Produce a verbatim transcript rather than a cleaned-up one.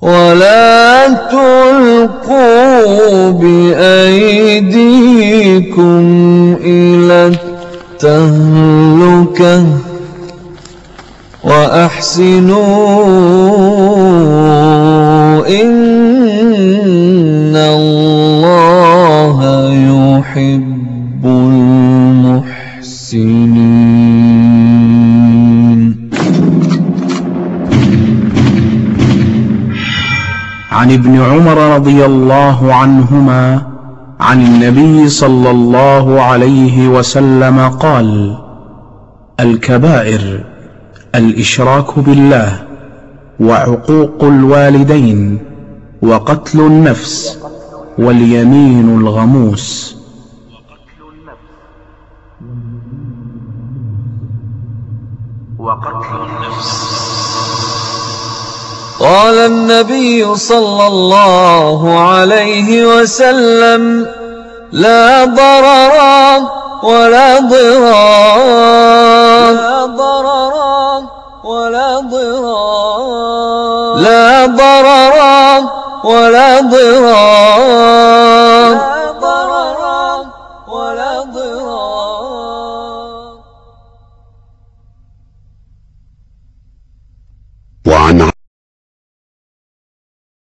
ولا تلقوا بأيديكم إلى التهلكة وأحسنوا إن الله يحب المحسنين. عن ابن عمر رضي الله عنهما عن النبي صلى الله عليه وسلم قال: الكبائر الإشراك بالله وعقوق الوالدين وقتل النفس واليمين الغموس. وقتل النفس. قال النبي صلى الله عليه وسلم: لا ضرر ولا ضرار، لا ضرر ولا ضرار، لا ضرر ولا ضرار.